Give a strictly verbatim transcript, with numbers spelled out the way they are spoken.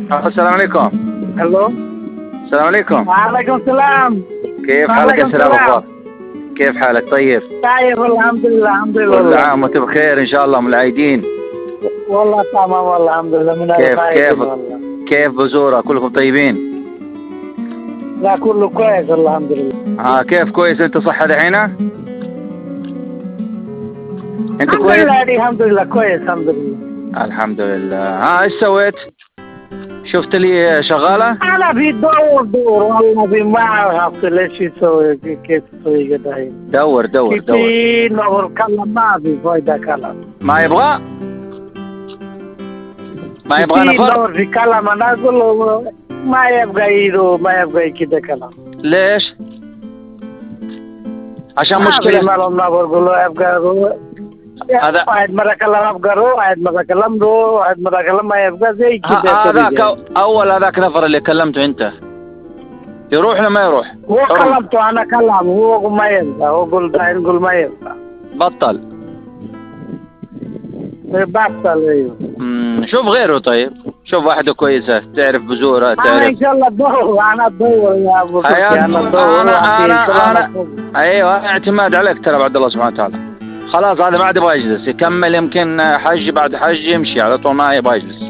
السلام عليكم. الو السلام عليكم. وعليكم السلام. كيف حالك يا سلام أخبار؟ كيف حالك؟ طيب طيب الحمد لله الحمد لله. كل عام وانت بخير ان شاء الله من العايدين. والله تمام والله الحمد لله من كيف كيف والله. كيف بزورة؟ كلكم طيبين؟ لا كله كويس الحمد لله. ها كيف كويس انت صحة دحين؟ انت الحمد كويس؟ لله الحمد لله كويس الحمد لله. الحمد لله. ها ايش سويت؟ شفت لي شغالة؟ انا في دور دور والله في ما اعرف ليش يسوي كيف يسوي كده هي. دور دور دور. في نور كلام ما في فايدة كلام. ما يبغى؟ ما يبغى في نفر؟ نور في كلام انا اقول له ما يبغى يدو ما يبغى كده كلام. ليش؟ عشان ما مشكلة. في ما لنا بقول له يبغى هذا واحد مرة كلام أبغى رو واحد مرة كلام رو واحد مرة كلام ما يبغى زي كده. هذاك اول هذاك نفر اللي كلمته انت يروح ولا ما يروح؟ هو كلمته أنا كلام هو ما يبغى هو قول داين قول ما يبغى. بطل. بطل أيوه. امم شوف غيره طيب. شوف واحدة كويسة تعرف بزورة تعرف. أنا إن شاء الله أدور أنا أدور يا أبو حياة أنا أدور أنا أنا أنا أيوه اعتماد عليك ترى بعد الله سبحانه وتعالى. خلاص هذا ما عاد يبغى يجلس يكمل يمكن حج بعد حج يمشي على طول ما يبغى يجلس.